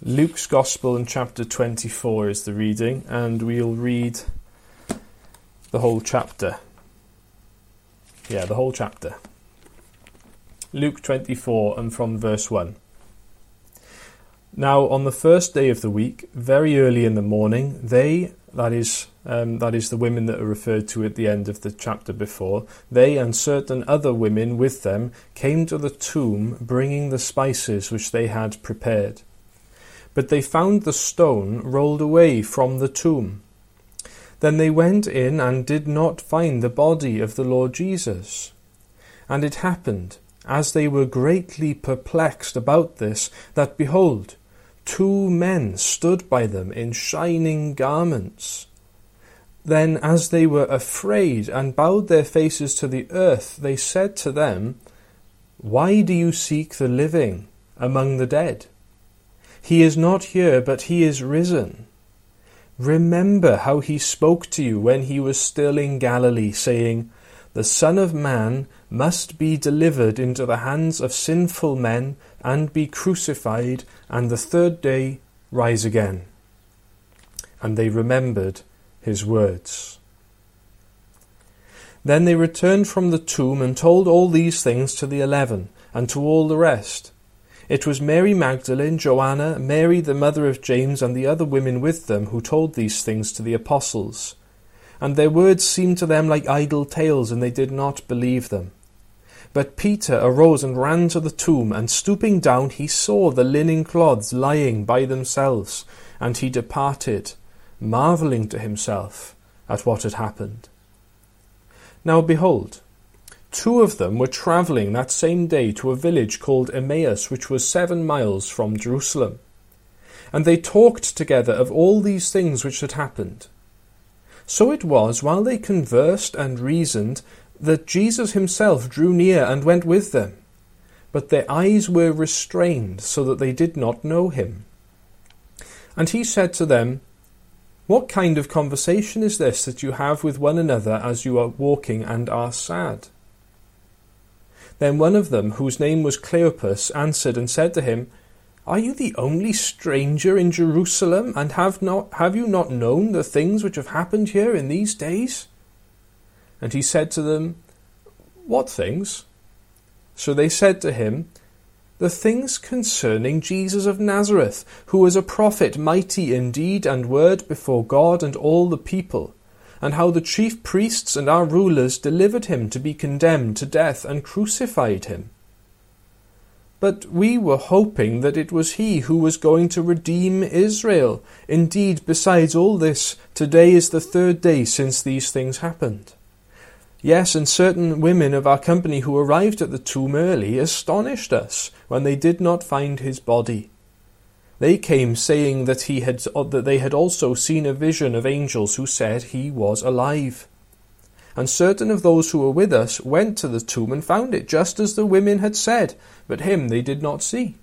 Luke's Gospel in chapter 24 is the reading, and we'll read the whole chapter. The whole chapter. Luke 24 and from verse 1. Now on the first day of the week, very early in the morning, they, that is the women that are referred to at the end of the chapter before, they and certain other women with them came to the tomb bringing the spices which they had prepared. But they found the stone rolled away from the tomb. Then they went in and did not find the body of the Lord Jesus. And it happened, as they were greatly perplexed about this, that behold, 2 men stood by them in shining garments. Then as they were afraid and bowed their faces to the earth, they said to them, Why do you seek the living among the dead? He is not here, but he is risen. Remember how he spoke to you when he was still in Galilee, saying, The Son of Man must be delivered into the hands of sinful men and be crucified, and the 3rd day rise again. And they remembered his words. Then they returned from the tomb and told all these things to the 11 and to all the rest. It was Mary Magdalene, Joanna, Mary the mother of James, and the other women with them who told these things to the apostles. And their words seemed to them like idle tales, and they did not believe them. But Peter arose and ran to the tomb, and stooping down he saw the linen cloths lying by themselves, and he departed, marvelling to himself at what had happened. Now behold, 2 of them were travelling that same day to a village called Emmaus, which was 7 miles from Jerusalem. And they talked together of all these things which had happened. So it was, while they conversed and reasoned, that Jesus himself drew near and went with them. But their eyes were restrained, so that they did not know him. And he said to them, What kind of conversation is this that you have with one another as you are walking and are sad? Then one of them, whose name was Cleopas, answered and said to him, Are you the only stranger in Jerusalem, and have you not known the things which have happened here in these days? And he said to them, What things? So they said to him, The things concerning Jesus of Nazareth, who was a prophet, mighty in deed and word before God and all the people, and how the chief priests and our rulers delivered him to be condemned to death and crucified him. But we were hoping that it was he who was going to redeem Israel. Indeed, besides all this, today is the 3rd day since these things happened. Yes, and certain women of our company who arrived at the tomb early astonished us when they did not find his body. They came saying that they had also seen a vision of angels who said he was alive. And certain of those who were with us went to the tomb and found it just as the women had said, but him they did not see.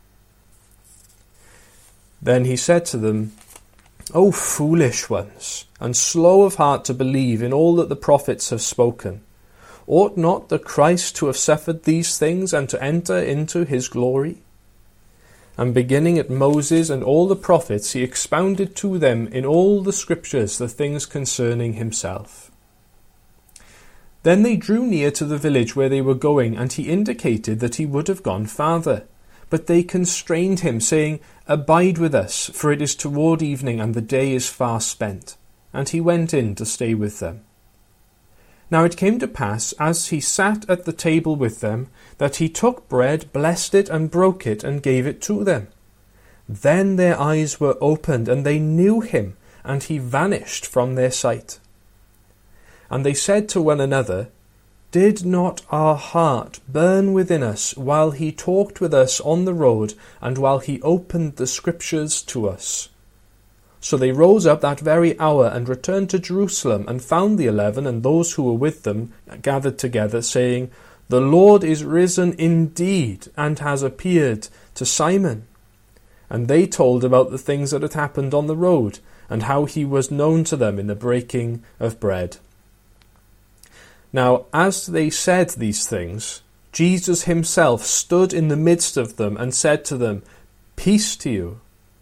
Then he said to them, O foolish ones, and slow of heart to believe in all that the prophets have spoken. Ought not the Christ to have suffered these things and to enter into his glory? And beginning at Moses and all the prophets, he expounded to them in all the scriptures the things concerning himself. Then they drew near to the village where they were going, and he indicated that he would have gone farther. But they constrained him, saying, Abide with us, for it is toward evening, and the day is far spent. And he went in to stay with them. Now it came to pass, as he sat at the table with them, that he took bread, blessed it, and broke it, and gave it to them. Then their eyes were opened, and they knew him, and he vanished from their sight. And they said to one another, Did not our heart burn within us while he talked with us on the road, and while he opened the scriptures to us? So they rose up that very hour and returned to Jerusalem, and found the 11 and those who were with them gathered together, saying, The Lord is risen indeed, and has appeared to Simon. And they told about the things that had happened on the road, and how he was known to them in the breaking of bread. Now, as they said these things, Jesus himself stood in the midst of them and said to them, Peace to you.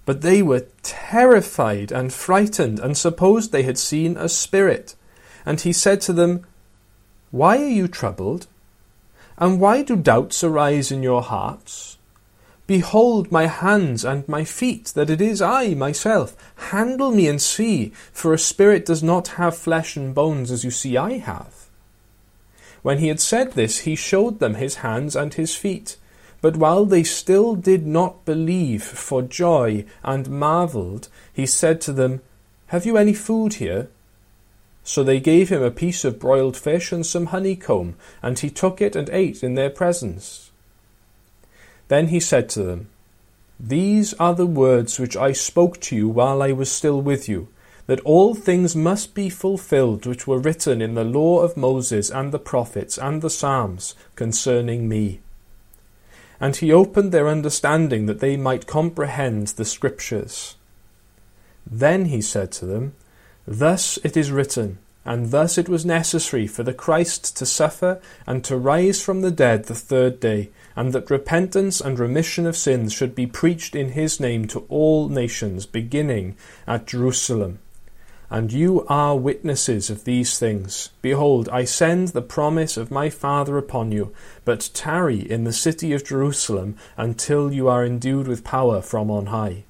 But they were terrified and frightened, and supposed they had seen a spirit. And he said to them, "Why are you troubled? And why do doubts arise in your hearts? Behold my hands and my feet, that it is I myself. Handle me and see, for a spirit does not have flesh and bones, as you see I have." When he had said this, he showed them his hands and his feet. But while they still did not believe for joy and marveled, he said to them, "Have you any food here?" So they gave him a piece of broiled fish and some honeycomb, and he took it and ate in their presence. Then he said to them, "These are the words which I spoke to you while I was still with you, that all things must be fulfilled which were written in the law of Moses and the prophets and the Psalms concerning me." And he opened their understanding that they might comprehend the Scriptures. Then he said to them, "Thus it is written, and thus it was necessary for the Christ to suffer and to rise from the dead the third day, and that repentance and remission of sins should be preached in his name to all nations, beginning at Jerusalem. And you are witnesses of these things. Behold, I send the promise of my Father upon you, but tarry in the city of Jerusalem until you are endued with power from on high."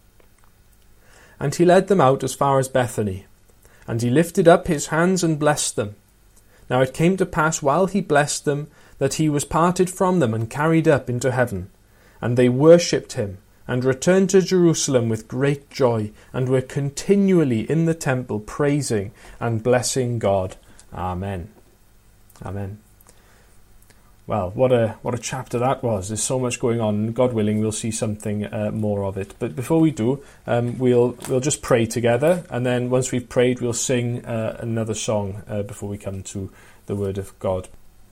And he led them out as far as Bethany, and he lifted up his hands and blessed them. Now it came to pass, while he blessed them, that he was parted from them and carried up into heaven. And they worshipped him, and returned to Jerusalem with great joy, and were continually in the temple praising and blessing God. Amen. Amen. Well, what a chapter that was. There's so much going on. God willing, we'll see something more of it. But before we do, we'll just pray together, and then once we've prayed, we'll sing another song before we come to the Word of God.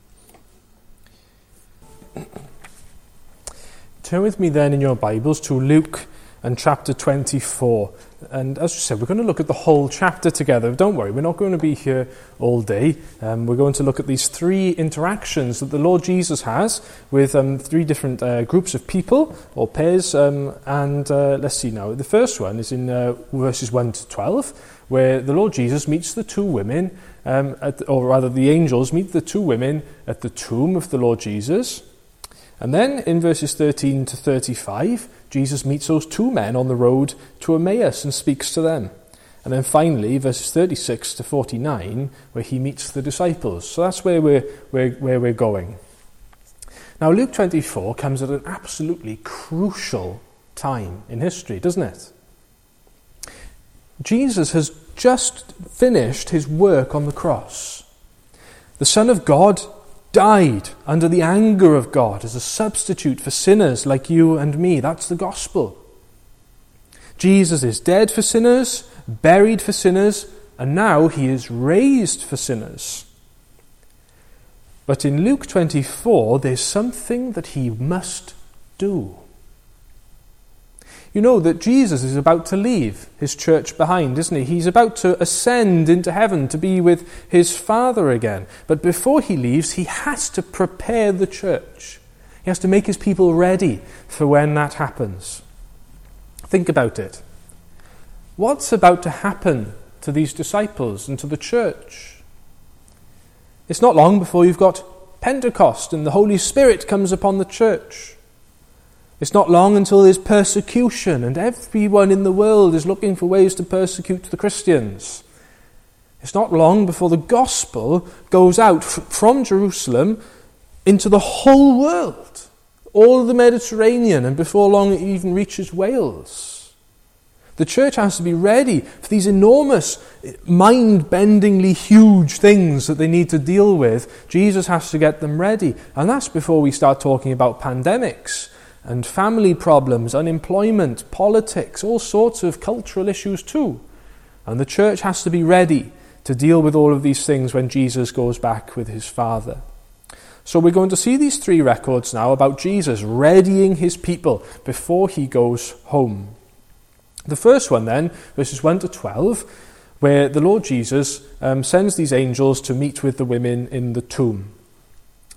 Turn with me then in your Bibles to Luke and chapter 24. And as we said, we're going to look at the whole chapter together. Don't worry, we're not going to be here all day. We're going to look at these three interactions that the Lord Jesus has with three different groups of people, or pairs. Let's see now. The first one is in verses 1 to 12, where the Lord Jesus meets the two women, or rather the angels meet the two women at the tomb of the Lord Jesus. And then in verses 13 to 35, Jesus meets those two men on the road to Emmaus and speaks to them. And then finally, verses 36 to 49, where he meets the disciples. So that's where we're going. Now, Luke 24 comes at an absolutely crucial time in history, doesn't it? Jesus has just finished his work on the cross. The Son of God died under the anger of God as a substitute for sinners like you and me. That's the gospel. Jesus is dead for sinners, buried for sinners, and now he is raised for sinners. But in Luke 24, there's something that he must do. You know that Jesus is about to leave his church behind, isn't he? He's about to ascend into heaven to be with his Father again. But before he leaves, he has to prepare the church. He has to make his people ready for when that happens. Think about it. What's about to happen to these disciples and to the church? It's not long before you've got Pentecost and the Holy Spirit comes upon the church. It's not long until there's persecution, and everyone in the world is looking for ways to persecute the Christians. It's not long before the gospel goes out from Jerusalem into the whole world, all of the Mediterranean, and before long it even reaches Wales. The church has to be ready for these enormous, mind-bendingly huge things that they need to deal with. Jesus has to get them ready, and that's before we start talking about pandemics and family problems, unemployment, politics, all sorts of cultural issues too. And the church has to be ready to deal with all of these things when Jesus goes back with his Father. So we're going to see these three records now about Jesus readying his people before he goes home. The first one then, verses 1 to 12, where the Lord Jesus sends these angels to meet with the women in the tomb.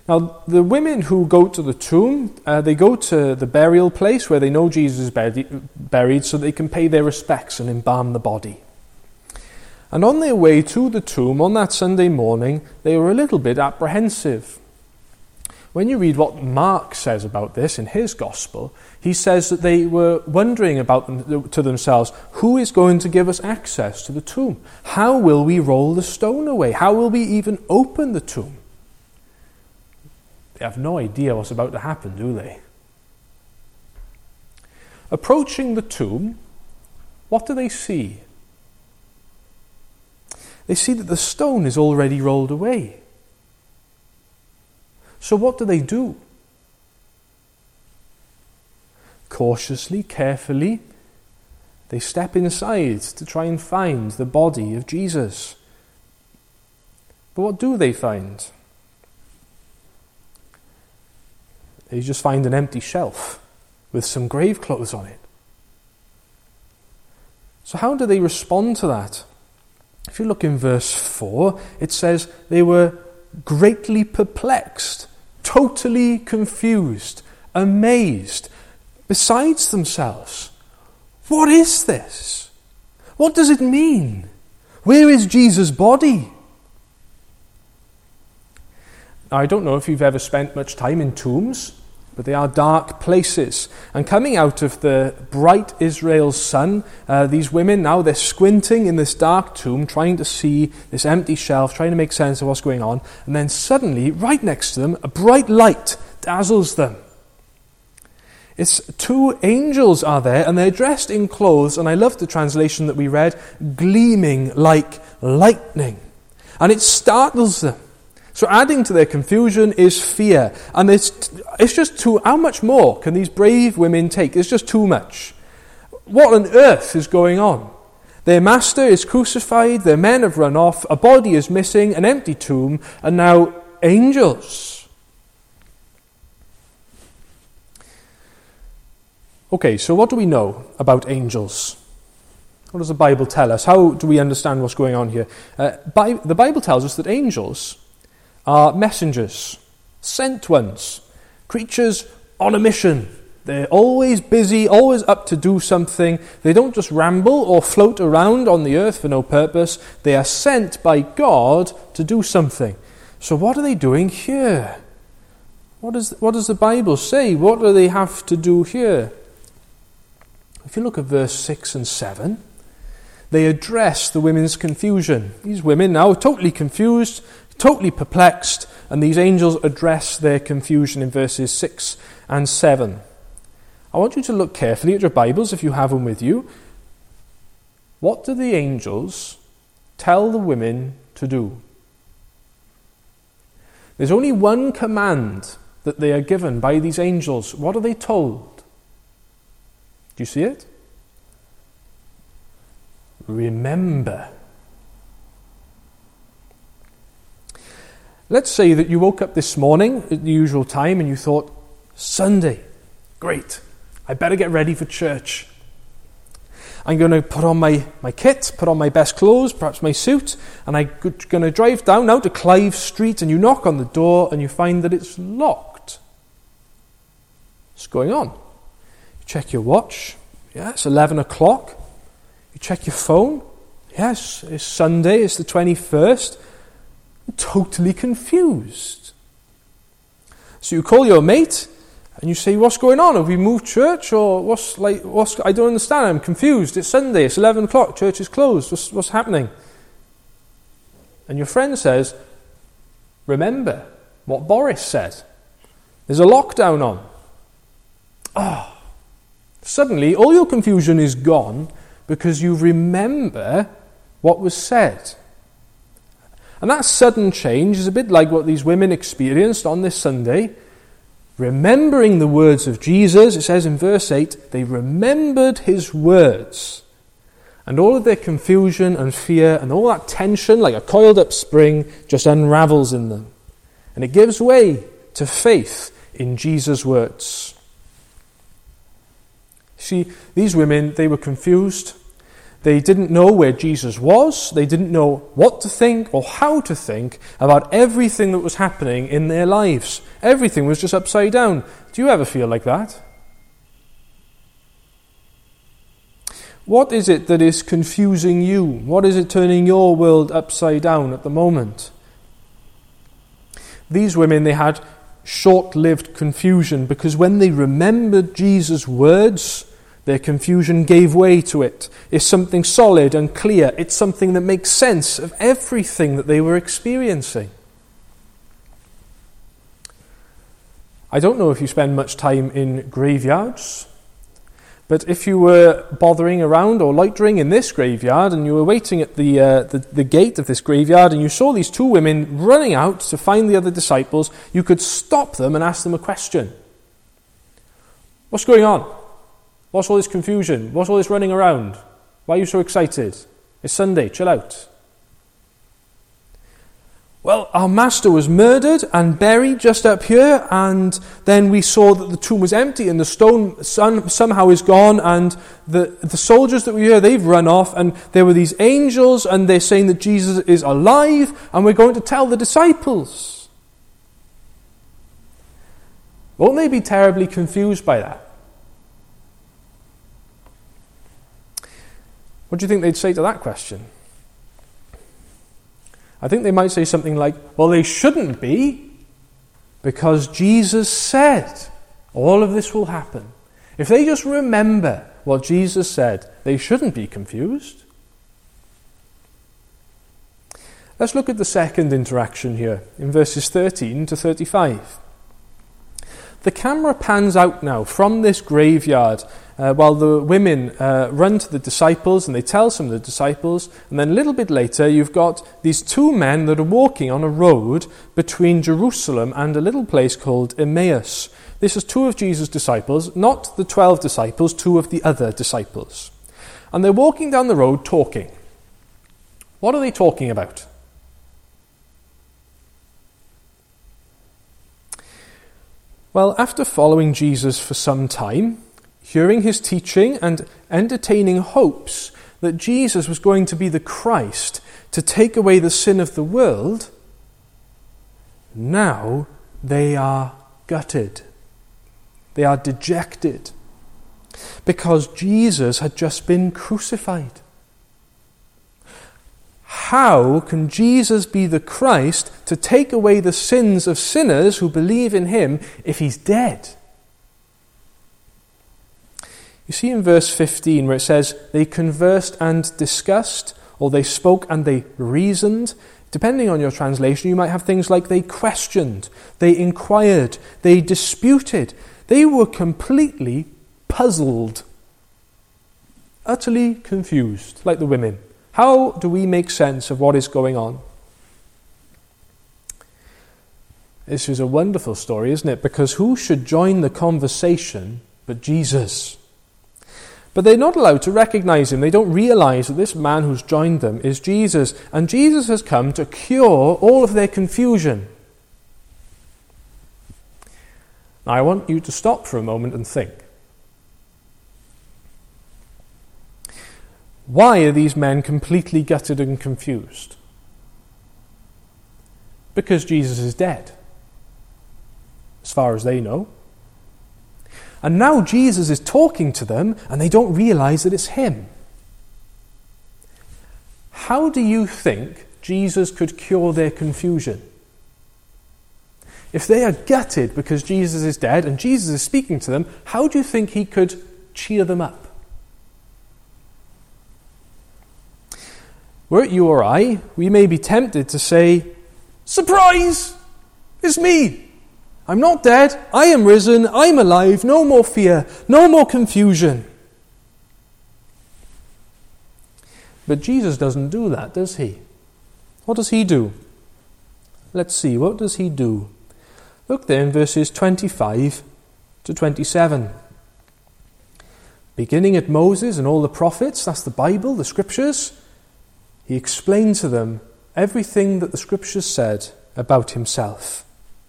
Now, the women who go to the tomb, they go to the burial place where they know Jesus is buried so they can pay their respects and embalm the body. And on their way to the tomb on that Sunday morning, they were a little bit apprehensive. When you read what Mark says about this in his gospel, he says that they were wondering to themselves, who is going to give us access to the tomb? How will we roll the stone away? How will we even open the tomb? They have no idea what's about to happen, do they? Approaching the tomb, what do they see? They see that the stone is already rolled away. So what do? Cautiously, carefully, they step inside to try and find the body of Jesus. But what do they find? They just find an empty shelf with some grave clothes on it. So how do they respond to that? If you look in verse 4, it says they were greatly perplexed, totally confused, amazed, besides themselves. What is this? What does it mean? Where is Jesus' body? Now, I don't know if you've ever spent much time in tombs, but they are dark places. And coming out of the bright Israel sun, these women now, they're squinting in this dark tomb, trying to see this empty shelf, trying to make sense of what's going on. And then suddenly, right next to them, a bright light dazzles them. It's two angels are there, and they're dressed in clothes, and I love the translation that we read, gleaming like lightning. And it startles them. So adding to their confusion is fear. And it's just too, how much more can these brave women take? It's just too much. What on earth is going on? Their master is crucified, their men have run off, a body is missing, an empty tomb, and now angels. Okay, so what do we know about angels? What does the Bible tell us? How do we understand what's going on here? The Bible tells us that angels are messengers, sent ones, creatures on a mission. They're always busy, always up to do something. They don't just ramble or float around on the earth for no purpose. They are sent by God to do something. So what are they doing here? What does the Bible say? What do they have to do here? If you look at verse 6 and 7, they address the women's confusion. These women now are totally confused, totally perplexed, and these angels address their confusion in verses 6 and 7. I want you to look carefully at your Bibles if you have them with you. What do the angels tell the women to do? There's only one command that they are given by these angels. What are they told? Do you see it? Remember. Let's say that you woke up this morning at the usual time and you thought, Sunday, great, I better get ready for church. I'm going to put on my kit, put on my best clothes, perhaps my suit, and I'm going to drive down now to Clive Street, and you knock on the door and you find that it's locked. What's going on? You check your watch. Yeah, it's 11 o'clock. You check your phone. Yes, it's Sunday, it's the 21st. Totally confused. So you call your mate and you say, what's going on? Have we moved church? Or I don't understand, I'm confused. It's Sunday, it's 11 o'clock, church is closed. What's happening? And your friend says, remember what Boris said. There's a lockdown on. Suddenly all your confusion is gone because you remember what was said. And that sudden change is a bit like what these women experienced on this Sunday. Remembering the words of Jesus, it says in verse 8, they remembered his words. And all of their confusion and fear and all that tension, like a coiled up spring, just unravels in them. And it gives way to faith in Jesus' words. See, these women, they were confused. They didn't know where Jesus was. They didn't know what to think or how to think about everything that was happening in their lives. Everything was just upside down. Do you ever feel like that? What is it that is confusing you? What is it turning your world upside down at the moment? These women, they had short-lived confusion because when they remembered Jesus' words, their confusion gave way to it. It's something solid and clear. It's something that makes sense of everything that they were experiencing. I don't know if you spend much time in graveyards, but if you were bothering around or loitering in this graveyard and you were waiting at the gate of this graveyard and you saw these two women running out to find the other disciples, you could stop them and ask them a question. What's going on? What's all this confusion? What's all this running around? Why are you so excited? It's Sunday, chill out. Well, our master was murdered and buried just up here, and then we saw that the tomb was empty and the stone somehow is gone, and the soldiers that were here, they've run off, and there were these angels, and they're saying that Jesus is alive, and we're going to tell the disciples. Won't they be terribly confused by that? What do you think they'd say to that question? I think they might say something like, well, they shouldn't be, because Jesus said all of this will happen. If they just remember what Jesus said, they shouldn't be confused. Let's look at the second interaction here in verses 13 to 35. The camera pans out now from this graveyard while the women run to the disciples and they tell some of the disciples, and then a little bit later you've got these two men that are walking on a road between Jerusalem and a little place called Emmaus. This is two of Jesus' disciples, not the 12 disciples, two of the other disciples. And they're walking down the road talking. What are they talking about? Well, after following Jesus for some time, hearing his teaching and entertaining hopes that Jesus was going to be the Christ to take away the sin of the world, now they are gutted. They are dejected because Jesus had just been crucified. How can Jesus be the Christ to take away the sins of sinners who believe in him if he's dead? You see in verse 15 where it says, they conversed and discussed, or they spoke and they reasoned. Depending on your translation, you might have things like they questioned, they inquired, they disputed. They were completely puzzled, utterly confused, like the women. How do we make sense of what is going on? This is a wonderful story, isn't it? Because who should join the conversation but Jesus? But they're not allowed to recognize him. They don't realize that this man who's joined them is Jesus. And Jesus has come to cure all of their confusion. Now, I want you to stop for a moment and think. Why are these men completely gutted and confused? Because Jesus is dead, as far as they know. And now Jesus is talking to them, and they don't realize that it's him. How do you think Jesus could cure their confusion? If they are gutted because Jesus is dead and Jesus is speaking to them, how do you think he could cheer them up? Were it you or I, we may be tempted to say, surprise! It's me! I'm not dead, I am risen, I'm alive, no more fear, no more confusion. But Jesus doesn't do that, does he? What does he do? Let's see, what does he do? Look there in verses 25 to 27. Beginning at Moses and all the prophets, that's the Bible, the Scriptures, he explained to them everything that the Scriptures said about himself.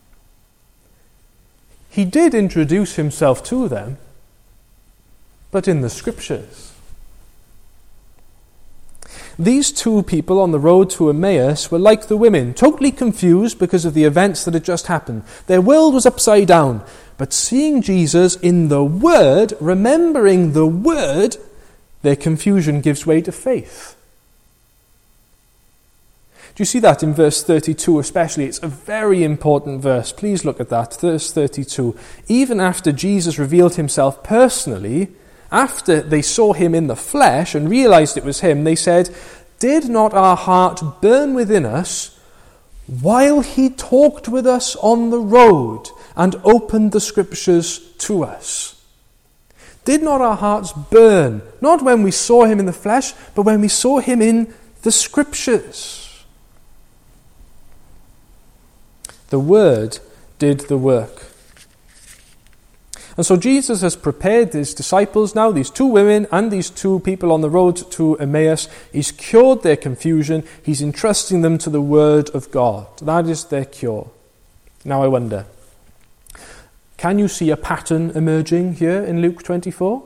He did introduce himself to them, but in the Scriptures. These two people on the road to Emmaus were like the women, totally confused because of the events that had just happened. Their world was upside down. But seeing Jesus in the Word, remembering the Word, their confusion gives way to faith. Do you see that in verse 32 especially? It's a very important verse. Please look at that, verse 32. Even after Jesus revealed himself personally, after they saw him in the flesh and realized it was him, they said, "Did not our heart burn within us while he talked with us on the road and opened the scriptures to us?" Did not our hearts burn, not when we saw him in the flesh, but when we saw him in the scriptures? The Word did the work. And so Jesus has prepared his disciples now, these two women and these two people on the road to Emmaus. He's cured their confusion. He's entrusting them to the Word of God. That is their cure. Now I wonder, can you see a pattern emerging here in Luke 24?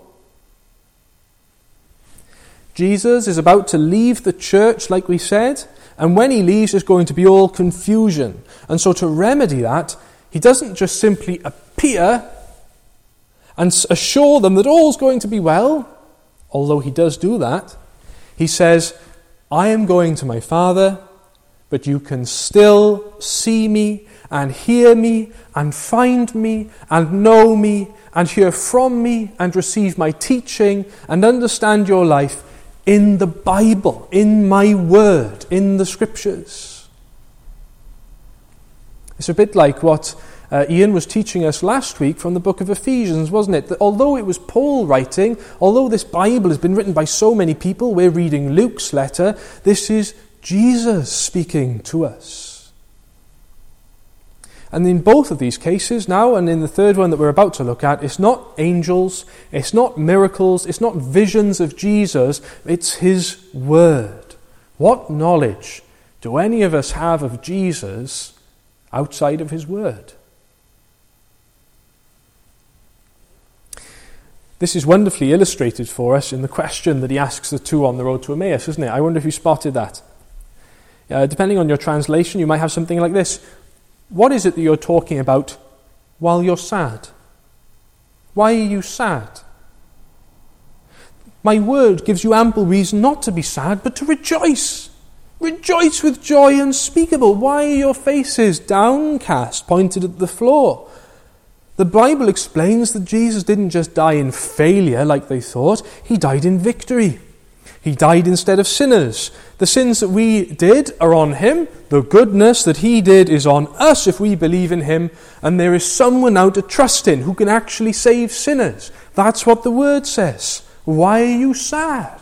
Jesus is about to leave the church, like we said, and when he leaves, there's going to be all confusion. And so to remedy that, he doesn't just simply appear and assure them that all's going to be well, although he does do that. He says, "I am going to my Father, but you can still see me and hear me and find me and know me and hear from me and receive my teaching and understand your life in the Bible, in my Word, in the Scriptures." It's a bit like what Ian was teaching us last week from the book of Ephesians, wasn't it? That although it was Paul writing, although this Bible has been written by so many people, we're reading Luke's letter, this is Jesus speaking to us. And in both of these cases now, and in the third one that we're about to look at, it's not angels, it's not miracles, it's not visions of Jesus, it's his Word. What knowledge do any of us have of Jesus outside of his Word? This is wonderfully illustrated for us in the question that he asks the two on the road to Emmaus, isn't it? I wonder if you spotted that. Depending on your translation, you might have something like this. What is it that you're talking about while you're sad? Why are you sad? My Word gives you ample reason not to be sad, but to rejoice. Rejoice with joy unspeakable. Why are your faces downcast, pointed at the floor? The Bible explains that Jesus didn't just die in failure like they thought. He died in victory. He died instead of sinners. The sins that we did are on him. The goodness that he did is on us if we believe in him. And there is someone now to trust in who can actually save sinners. That's what the Word says. Why are you sad?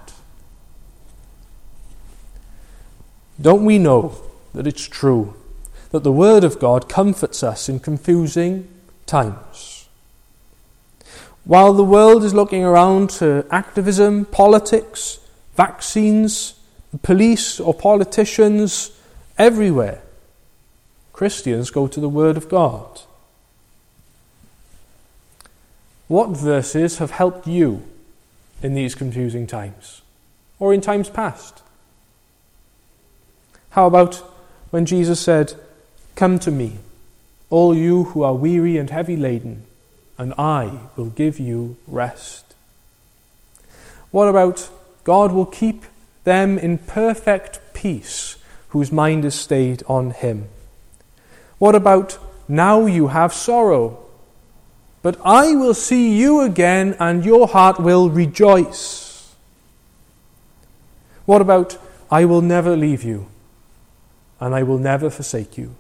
Don't we know that it's true that the Word of God comforts us in confusing times? While the world is looking around to activism, politics, vaccines, police or politicians, everywhere, Christians go to the Word of God. What verses have helped you in these confusing times, or in times past? How about when Jesus said, "Come to me, all you who are weary and heavy laden, and I will give you rest"? What about God will keep them in perfect peace whose mind is stayed on him? What about now you have sorrow, but I will see you again and your heart will rejoice? What about I will never leave you and I will never forsake you?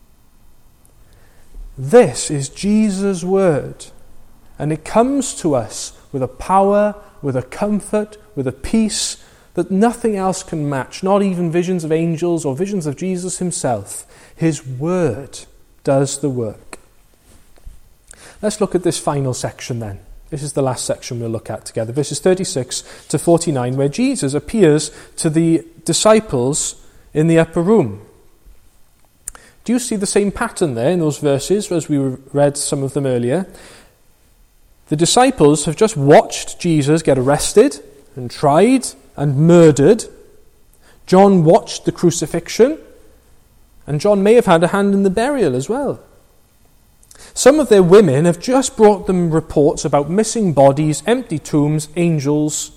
This is Jesus' Word, and it comes to us with a power, with a comfort, with a peace that nothing else can match, not even visions of angels or visions of Jesus himself. His Word does the work. Let's look at this final section then. This is the last section we'll look at together, verses 36 to 49, where Jesus appears to the disciples in the upper room. Do you see the same pattern there in those verses as we read some of them earlier? The disciples have just watched Jesus get arrested and tried and murdered, John watched the crucifixion, and John may have had a hand in the burial as well. Some of their women have just brought them reports about missing bodies, empty tombs, angels.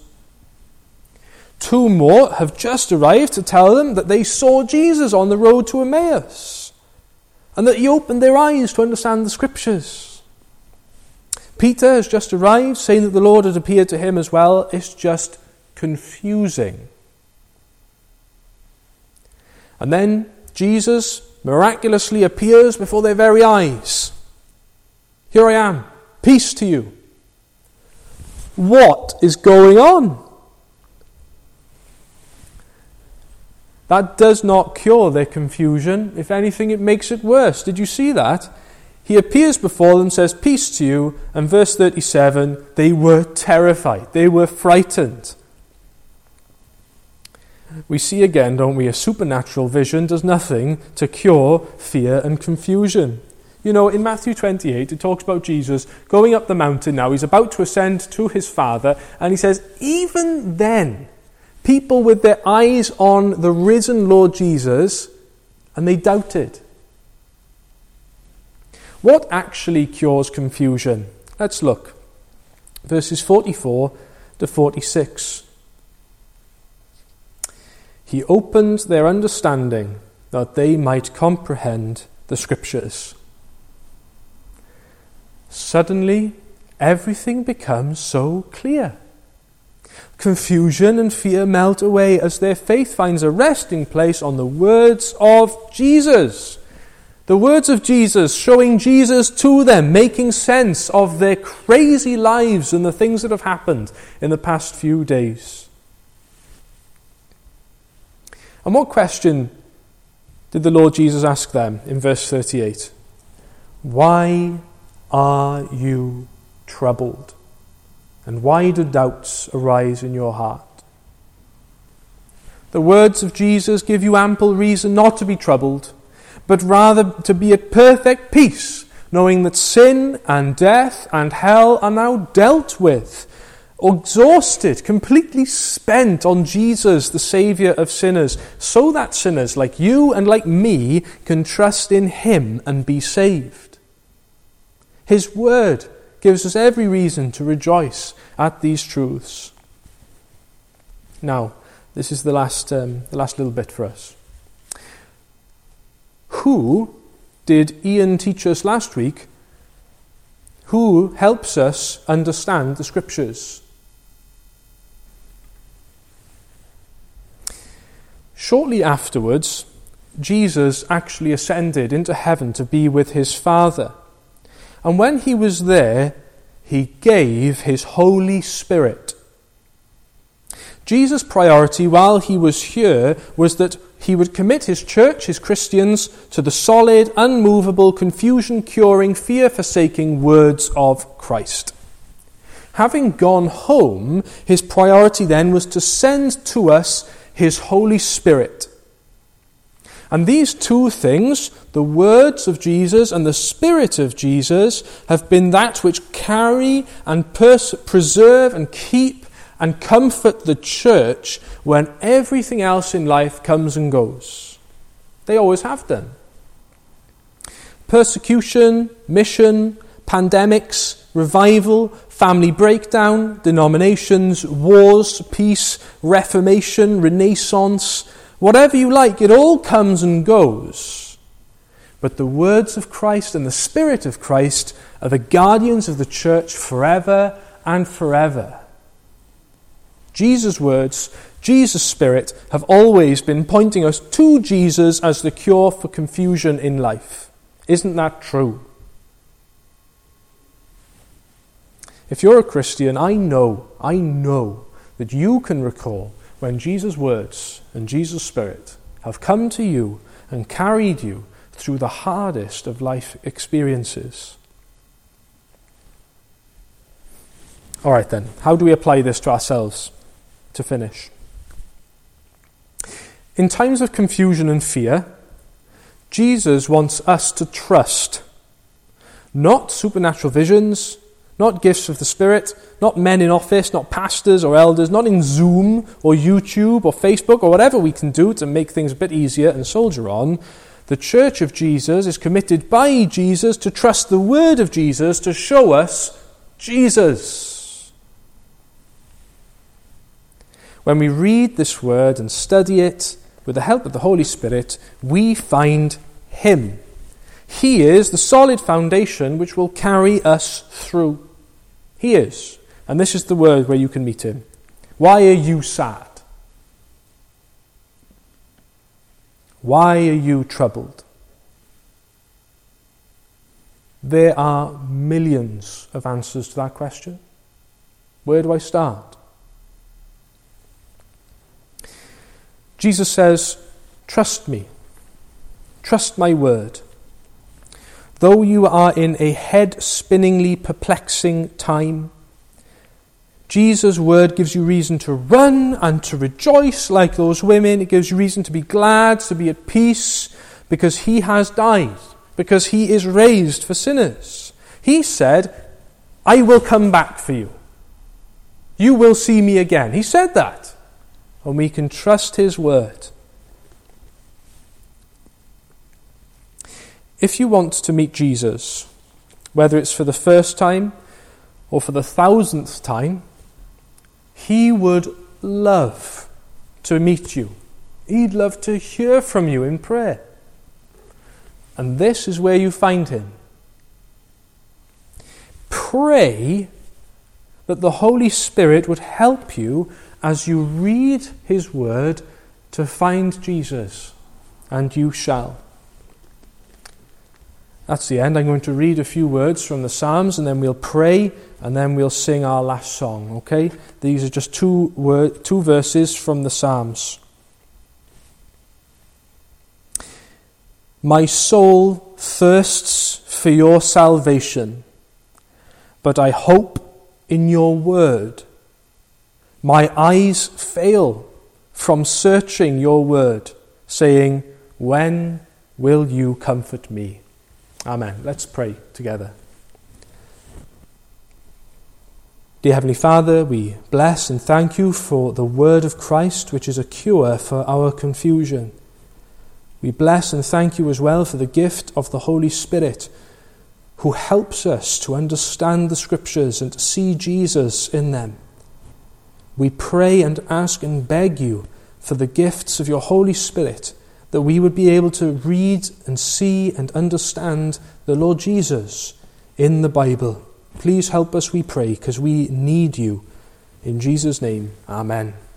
2 more have just arrived to tell them that they saw Jesus on the road to Emmaus, and that he opened their eyes to understand the scriptures. Peter has just arrived, saying that the Lord had appeared to him as well. It's just confusing. And then Jesus miraculously appears before their very eyes. Here I am, peace to you. What is going on? That does not cure their confusion. If anything, it makes it worse. Did you see that? He appears before them, says, peace to you, and verse 37, they were terrified. They were frightened. We see again, don't we, a supernatural vision does nothing to cure fear and confusion. You know, in Matthew 28, it talks about Jesus going up the mountain now. He's about to ascend to his Father, and he says, even then, people with their eyes on the risen Lord Jesus, and they doubted. What actually cures confusion? Let's look. Verses 44 to 46. He opened their understanding that they might comprehend the scriptures. Suddenly, everything becomes so clear. Confusion and fear melt away as their faith finds a resting place on the words of Jesus. The words of Jesus, showing Jesus to them, making sense of their crazy lives and the things that have happened in the past few days. And what question did the Lord Jesus ask them in verse 38? Why are you troubled? And why do doubts arise in your heart? The words of Jesus give you ample reason not to be troubled, but rather to be at perfect peace, knowing that sin and death and hell are now dealt with, exhausted, completely spent on Jesus, the Saviour of sinners, so that sinners like you and like me can trust in him and be saved. His word gives us every reason to rejoice at these truths. Now, this is the last little bit for us. Who did Ian teach us last week? Who helps us understand the scriptures? Shortly afterwards, Jesus actually ascended into heaven to be with his Father. And when he was there, he gave his Holy Spirit. Jesus' priority while he was here was that he would commit his church, his Christians, to the solid, unmovable, confusion-curing, fear-forsaking words of Christ. Having gone home, his priority then was to send to us his Holy Spirit. And these two things, the words of Jesus and the Spirit of Jesus, have been that which carry and preserve and keep and comfort the church when everything else in life comes and goes. They always have done. Persecution, mission, pandemics, revival, family breakdown, denominations, wars, peace, reformation, renaissance, whatever you like, it all comes and goes. But the words of Christ and the Spirit of Christ are the guardians of the church forever and forever. Jesus' words, Jesus' Spirit have always been pointing us to Jesus as the cure for confusion in life. Isn't that true? If you're a Christian, I know that you can recall when Jesus' words and Jesus' Spirit have come to you and carried you through the hardest of life experiences. All right then, how do we apply this to ourselves to finish? In times of confusion and fear, Jesus wants us to trust, not supernatural visions, Not gifts of the Spirit, not men in office, not pastors or elders, not in Zoom or YouTube or Facebook or whatever we can do to make things a bit easier and soldier on. The Church of Jesus is committed by Jesus to trust the word of Jesus to show us Jesus. When we read this word and study it with the help of the Holy Spirit, we find him. He is the solid foundation which will carry us through. He is. And this is the word where you can meet him. Why are you sad? Why are you troubled? There are millions of answers to that question. Where do I start? Jesus says, trust me. Trust my word. Though you are in a head-spinningly perplexing time, Jesus' word gives you reason to run and to rejoice like those women. It gives you reason to be glad, to be at peace, because he has died, because he is raised for sinners. He said, I will come back for you. You will see me again. He said that. And we can trust his word. If you want to meet Jesus, whether it's for the first time or for the 1,000th time, he would love to meet you. He'd love to hear from you in prayer. And this is where you find him. Pray that the Holy Spirit would help you as you read his word to find Jesus, and you shall. That's the end. I'm going to read a few words from the Psalms, and then we'll pray, and then we'll sing our last song, okay? These are just two verses from the Psalms. My soul thirsts for your salvation, but I hope in your word. My eyes fail from searching your word, saying, when will you comfort me? Amen. Let's pray together. Dear Heavenly Father, we bless and thank you for the word of Christ, which is a cure for our confusion. We bless and thank you as well for the gift of the Holy Spirit, who helps us to understand the Scriptures and to see Jesus in them. We pray and ask and beg you for the gifts of your Holy Spirit, that we would be able to read and see and understand the Lord Jesus in the Bible. Please help us, we pray, because we need you. In Jesus' name, amen.